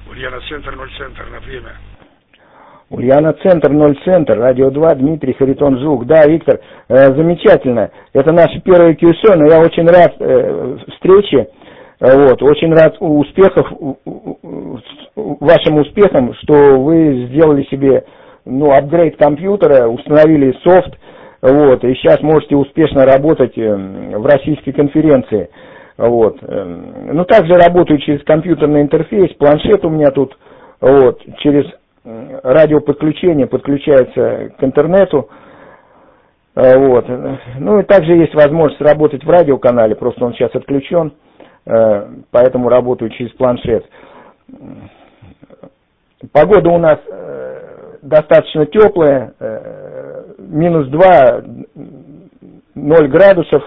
Ульяна-центр, 0-центр, на время. Ульяна-центр, 0-центр, радио 2, Дмитрий Харитон Жук. Да, Виктор, замечательно. Это наше первое QSO, но я очень рад встрече. Вот, очень рад успехов, вашим успехам, что вы сделали себе, апгрейд компьютера, установили софт, вот, и сейчас можете успешно работать в российской конференции. Вот. Также работаю через компьютерный интерфейс, планшет у меня тут, вот, через радиоподключение подключается к интернету. Вот. И также есть возможность работать в радиоканале, просто он сейчас отключен, поэтому работаю через планшет. Погода у нас достаточно теплая, -2, 0 градусов,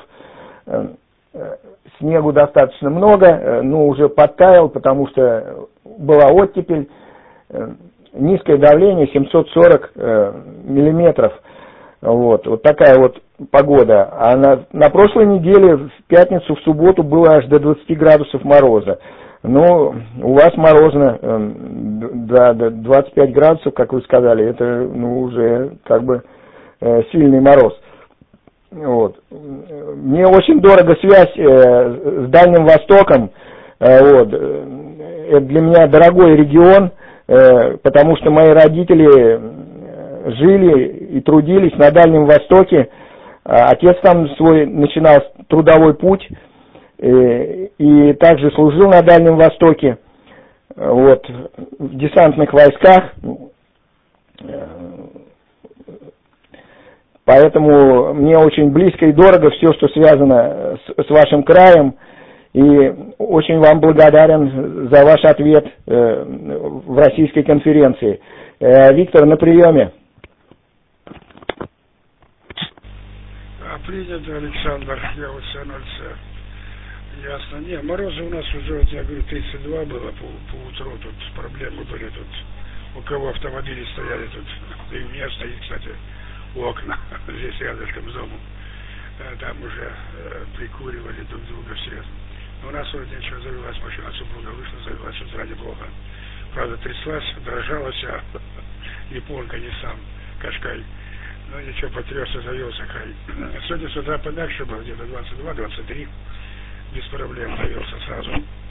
снегу достаточно много, но уже подтаял, потому что была оттепель, низкое давление 740 миллиметров. Вот такая вот погода. А на прошлой неделе, в пятницу, в субботу было аж до 20 градусов мороза. У вас морозно, до 25 градусов, как вы сказали, это уже как бы сильный мороз. Вот. Мне очень дорого связь с Дальним Востоком. Вот. Это для меня дорогой регион, потому что мои родители жили и трудились на Дальнем Востоке. Отец там свой начинал трудовой путь и также служил на Дальнем Востоке, вот, в десантных войсках. Поэтому мне очень близко и дорого все, что связано с вашим краем. И очень вам благодарен за ваш ответ в российской конференции. Виктор, на приеме. Принято, Александр, я вот СНЛЦ. Ясно. Морозы у нас уже, я говорю, 32 было по утру, тут проблемы были тут. У кого автомобили стояли тут, да и у меня стоит, кстати, окна здесь рядышком с домом. Там уже прикуривали друг друга все. Но у нас вроде ничего, завелась машина, супруга вышла, завелась с утра неплохо. Правда, тряслась, дрожала вся, японка, не сам, Кашкай. Но ничего, потрясся, завелся край. Сегодня с утра помягче было, где-то 22-23, без проблем завелся сразу.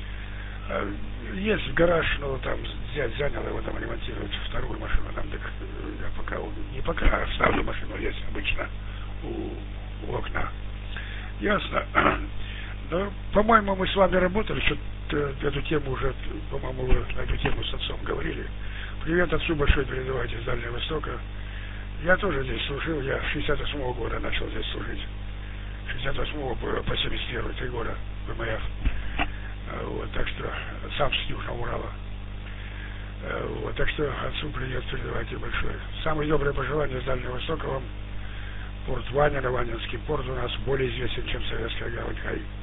Есть гараж, но там зять занял его, там ремонтируют вторую машину, там так я пока ставлю машину, есть обычно у окна. Ясно. Но, по-моему, мы с вами работали, что-то эту тему уже, по-моему, вы на эту тему с отцом говорили. Привет отцу большой передавайте с Дальнего Востока. Я тоже здесь служил, я с 68-го года начал здесь служить. 68-го по 71-й, 3 года ВМФ. Вот, так что сам с Южного Урала. Вот, так что отцу привет передавайте большое. Самые добрые пожелания с Дальнего Востока вам. Порт Ваня, Ванинский порт у нас более известен, чем Советская Гавань.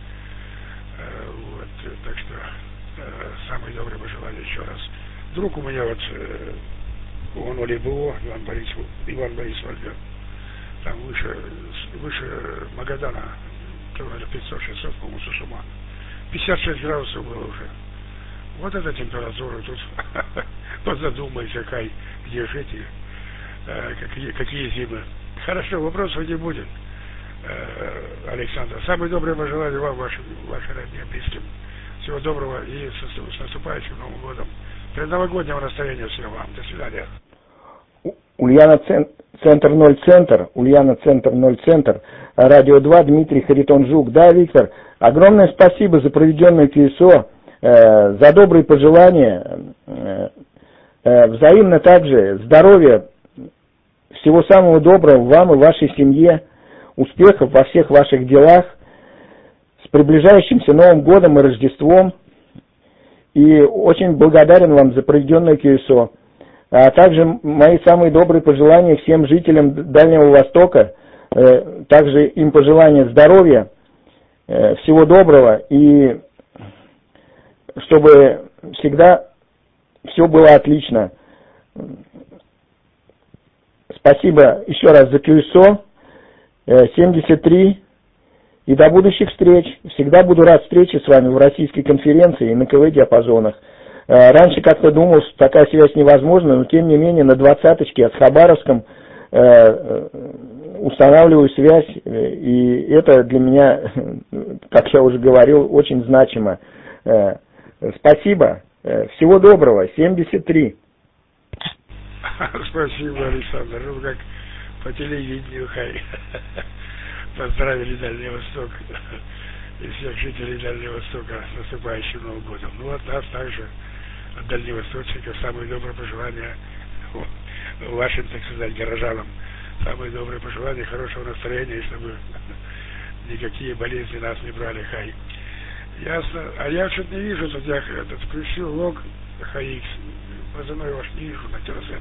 Вот, так что самые добрые пожелания еще раз. Друг у меня вот, он ОЛИБО, Иван Борис Вольга, там выше Магадана, километров 500-600, по-моему, Сусума. 56 градусов было уже. Вот эта температура тут. Позадумайся, где жить и какие зимы. Хорошо, вопросов не будет, Александр. Самые добрые пожелания вам, вашим родным, близким. Всего доброго и с наступающим Новым годом. Предновогоднего настроения всего вам. До свидания. Ульяна-центр 0-центр, Ульяна-центр 0-центр, радио 2, Дмитрий Харитон Жук. Да, Виктор, огромное спасибо за проведенное QSO, за добрые пожелания. Взаимно также здоровья, всего самого доброго вам и вашей семье, успехов во всех ваших делах, с приближающимся Новым годом и Рождеством. И очень благодарен вам за проведенное QSO. А также мои самые добрые пожелания всем жителям Дальнего Востока, также им пожелания здоровья, всего доброго, и чтобы всегда все было отлично. Спасибо еще раз за QSO 73, и до будущих встреч. Всегда буду рад встрече с вами в российской конференции и на КВ-диапазонах. Раньше как-то думал, что такая связь невозможна, но тем не менее на 20-очке от Хабаровском устанавливаю связь, и это для меня, как я уже говорил, очень значимо. Спасибо. Всего доброго. 73. Спасибо, Александр. Ну, как по телевидению, хай. Поздравили Дальний Восток и всех жителей Дальнего Востока с наступающим Новым годом. Ну, от нас также, от дальневосточников, самые добрые пожелания вашим, так сказать, горожанам. Самые добрые пожелания, хорошего настроения, чтобы никакие болезни нас не брали, хай. Ясно. А я что-то не вижу, тут я этот включил лог ХХ, позывной ваш не вижу на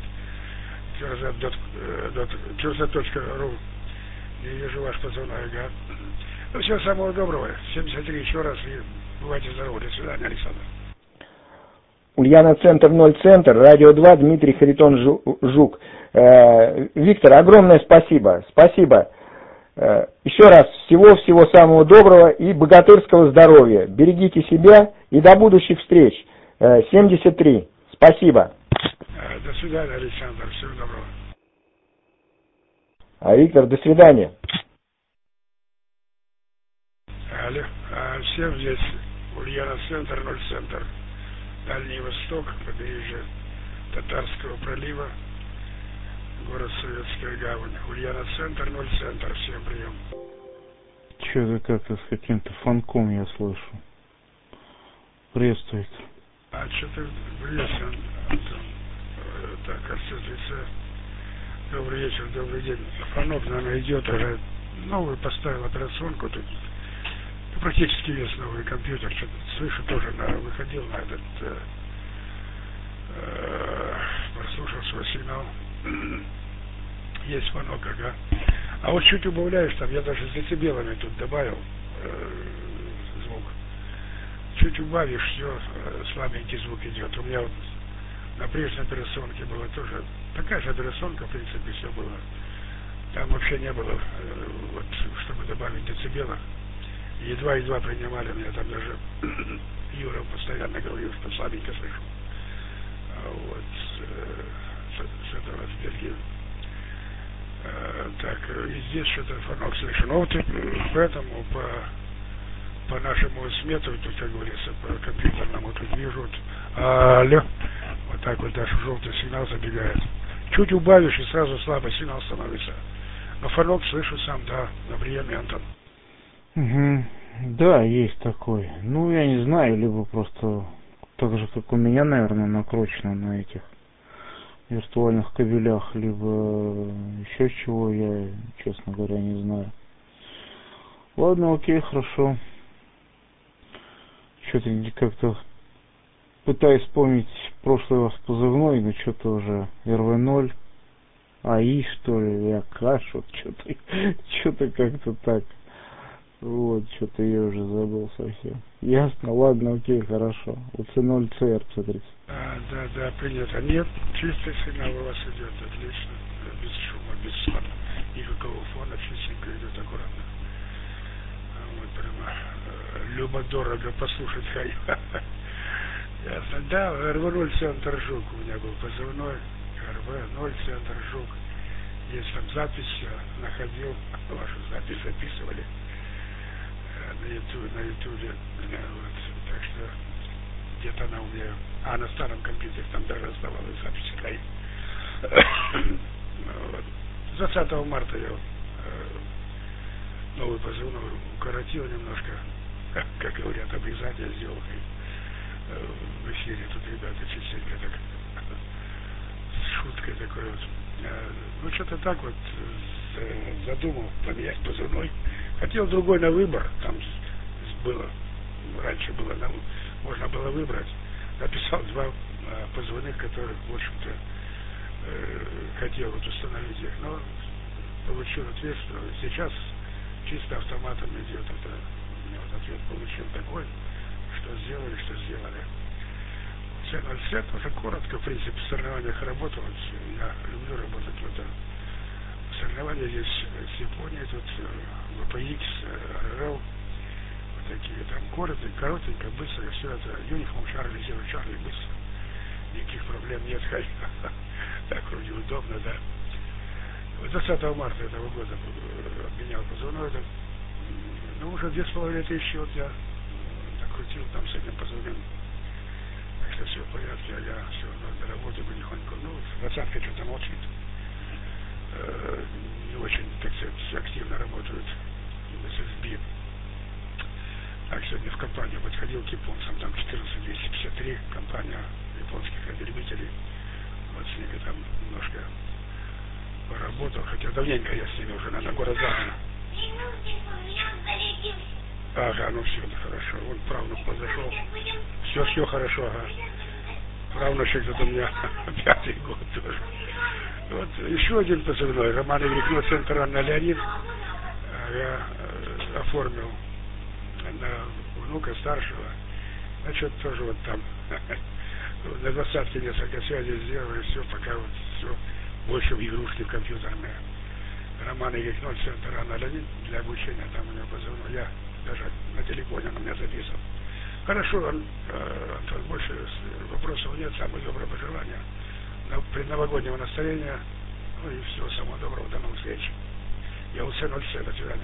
QRZ.ru. Не вижу ваш позывной, ага. Ну, всего самого доброго. 73 еще раз, и бывайте здоровы. До свидания, Александр. Ульяна Центр 0 Центр, Радио 2, Дмитрий Харитон Жук. Виктор, огромное спасибо. Спасибо. Еще раз, всего самого доброго и богатырского здоровья. Берегите себя и до будущих встреч. 73. Спасибо. До свидания, Александр. Всего доброго. А Виктор, до свидания. Алло. Всем здесь Ульяна Центр 0 Центр. Дальний Восток, побережье Татарского пролива, город Советская Гавань. Ульяна Центр 0 Центр. Всем прием. Что-то как-то с каким-то фанком я слышу. Приветствует. А что-то приветствую, Антон. Так, Арсеновица. Добрый вечер, добрый день. Фанок, наверное, идет уже. Новую поставил операционку тут. Практически весь новый компьютер. Что-то слышу тоже, выходил на этот, прослушал свой сигнал. Есть фанок, ага. А вот чуть убавляешь там, я даже с децибелами тут добавил звук. Чуть убавишь, все, слабенький звук идет. У меня вот на прежней операционке было тоже такая же операционка, в принципе, все было. Там вообще не было, вот, чтобы добавить децибелов. Едва принимали меня, там даже Юра постоянно говорил, что слабенько слышу. Вот, с этого, с Бельгии. Так, и здесь что-то фонок слышу. Ну вот поэтому по нашему смету, тут, как говорится, по компьютерному тут вижу, вот, алло, вот так вот даже желтый сигнал забегает. Чуть убавишь, и сразу слабый сигнал становится. Но фонок слышу сам, да, на приеме, Антон. Угу. Да, есть такой. Ну, я не знаю, либо просто так же, как у меня, наверное, накручено на этих виртуальных кабелях, либо еще чего, я, честно говоря, не знаю. Ладно, окей, хорошо. Что-то как-то пытаюсь вспомнить прошлый вас позывной, но что-то уже РВ-0, АИ, что ли, АК, что-то как-то так. Вот, что-то я уже забыл совсем. Ясно, ладно, окей, хорошо. УЦ0 ЦР-30. Да, принято. Нет, чистый сигнал у вас идет, отлично. Без шума, без фона. Никакого фона, чистенько идет, аккуратно. Вот прямо любо-дорого послушать хай. Ясно. Да, РВ-0 Центр Жук у меня был позывной. РВ-0 Центр Жук. Есть там запись, я находил, вашу запись записывали. На ютубе, вот, так что где-то она у меня, на старом компьютере там даже оставалась запись край. Вот. 20 марта я новый позывной укоротил немножко, как говорят, обрезание сделал, и в эфире тут ребята частенько так с шуткой такой вот. Ну что-то так вот задумал поменять позывной. Хотел другой на выбор, там было, раньше было, можно было выбрать. Написал два позывных, которых, в общем-то, хотел вот установить их, но получил ответ, что сейчас чисто автоматом идет это. Вот ответ получил такой, что сделали. C0C тоже коротко, в принципе, в соревнованиях работал. Я люблю работать в этом. Соревнования здесь с Японией, тут VPX, RRL, вот такие там коротенько, быстро, все это Uniform Charlie, Zero Charlie, быстро. никаких проблем нет, так вроде удобно, да. 20 марта этого года обменял позывной, ну уже 2500 вот я накрутил там с этим позывным. Так что все в порядке, а я все на работе потихоньку. Ну, 20-ка что-то молчит. Не очень, так сказать, активно работают в ССБ. Так, сегодня в компанию подходил к японцам, там 14253, компания японских радиолюбителей. Вот с ними там немножко поработал, хотя давненько я с ними уже на город-завтра. Ага, ну все, хорошо. Вот правнук позашел. Все хорошо, ага. Правнучек тут у меня 5-й год тоже. Вот еще один позывной. Роман Игорь, центр Анна Леонид. Я оформил на внука старшего. Значит, тоже вот там на 20-ке несколько связей сделал, и все, пока вот все больше в игрушки, в компьютерные. Роман Игорь, центр Анна Леонид для обучения, там у него позывной. Я даже на телефоне он меня записал. Хорошо, Антон, больше вопросов нет, самые добрые пожелания. Предновогоднего настроения, ну и всего самого доброго, до новых встреч. Я УЦ 07, до свидания.